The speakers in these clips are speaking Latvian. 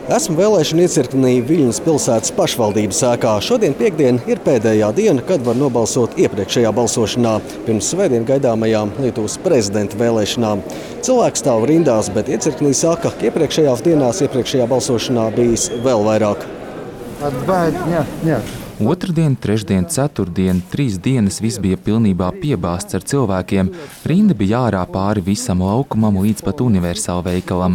Esmu vēlēšana iecirknī Viļņas pilsētas pašvaldības ēkā. Šodien piekdien ir pēdējā diena, kad var nobalsot iepriekšējā balsošanā pirms svētdien gaidāmajām Lietuvas prezidenta vēlēšanām. Cilvēki stāv rindās, bet iecirknī saka, ka iepriekšējās dienās iepriekšējā balsošanā bijis vēl vairāk. Otradien, trešdien, ceturtdien, 3 dienas viss bija pilnībā piebāzts ar cilvēkiem. Rinda bija ārā pāri visam laukumam līdz pat Universāla veikalam.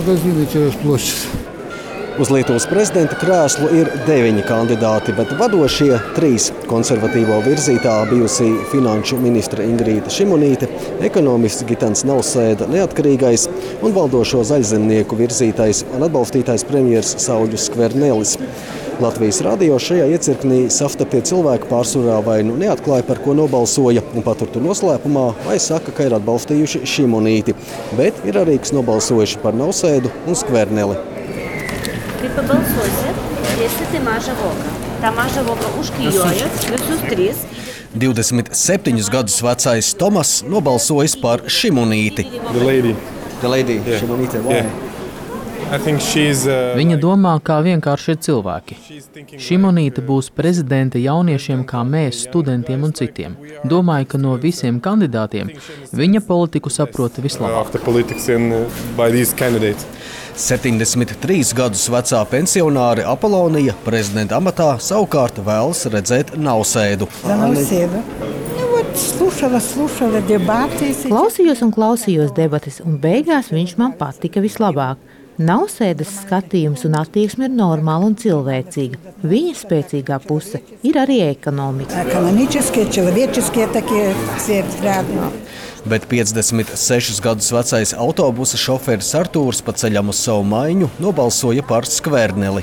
Uz Lietuvas prezidenta krēslu ir 9 kandidāti, bet vadošie 3 konservatīvo virzītā bijusī finanšu ministra Ingrīda Šimunīte, ekonomists Gitans Nausēda neatkarīgais un valdošo zaļzemnieku virzītais un atbalstītais premjers Sauļus Skvernelis. Latvijas radio šajā iecirknī savtaptie cilvēki pārsvarā vai nu neatklāja, par ko nobalsoja un patur to noslēpumā, vai saka, ka ir atbalstījuši Šimunīti, bet ir arī, kas nobalsojuši par Nausēdu un Skverneli. Kai pabalsosit, dėsite mažą voką. Tā maža voka užklijojat visus 3. 27 gadus vecais Tomas nobalsojis par Šimunīti. The lady. Yeah. Šimunīte, why? Yeah. Viņa domā, kā vienkārši ir cilvēki. Šimunīte būs prezidente jauniešiem kā mēs, studentiem un citiem. Domāju, ka no visiem kandidātiem viņa politiku saprota vislabāk. 73 gadus vecā pensionāre Apolonija prezidenta amatā savukārt vēlas redzēt Nausēdu. Klausījos debates, un beigās viņš man patika vislabāk. Nausēdas skatījums un attieksme ir normāla un cilvēcīga. Viņa spēcīgā puse ir arī ekonomika. Bet 56 gadus vecais autobusa šoferis Artūrs pa ceļam uz savu maiņu nobalsoja par Skverneli.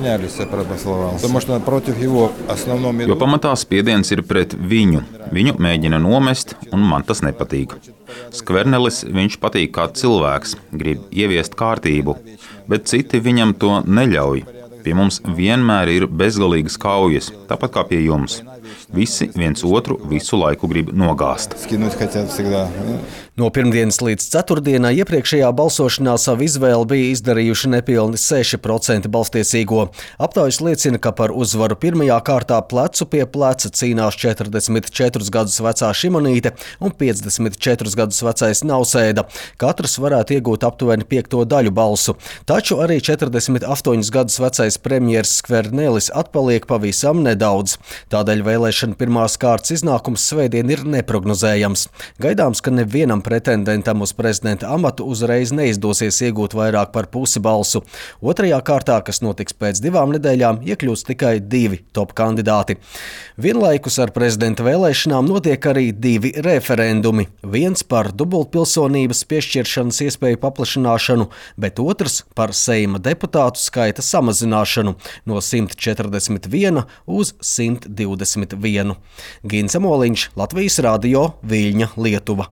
Jo pamatā spiediens ir pret viņu. Viņu mēģina nomest, un man tas nepatīk. Skvernelis, viņš patīk kā cilvēks, grib ieviest kārtību, bet citi viņam to neļauj. Pie mums vienmēr ir bezgalīgas kaujas, tāpat kā pie jums. Visi viens otru visu laiku grib nogāzt. No pirmdienas līdz ceturtdienai iepriekšējā balsošanā savu izvēli bija izdarījuši nepilni 6% balstiesīgo. Aptaujas liecina, ka par uzvaru pirmajā kārtā plecu pie pleca cīnās 44 gadus vecā Šimunīte un 54 gadus vecais Nausēda. Katrs varētu iegūt aptuveni 5. daļu balsu. Taču arī 48 gadus vecais premjers Skvernelis atpaliek pavisam nedaudz. Tādēļ vēlēšana pirmās kārtas iznākums svētdien ir neprognozējams. Gaidāms, ka nevienam pretendentam uz prezidenta amatu uzreiz neizdosies iegūt vairāk par pusi balsu. Otrajā kārtā, kas notiks pēc 2 nedēļām, iekļūs tikai 2 top kandidāti. Vienlaikus ar prezidenta vēlēšanām notiek arī 2 referendumi. Viens par dubultpilsonības piešķiršanas iespēju paplašināšanu, bet otrs par Seima deputātu skaita samazināšanu no 141 uz 121. Gins Amoliņš, Latvijas radio, Viļņa, Lietuva.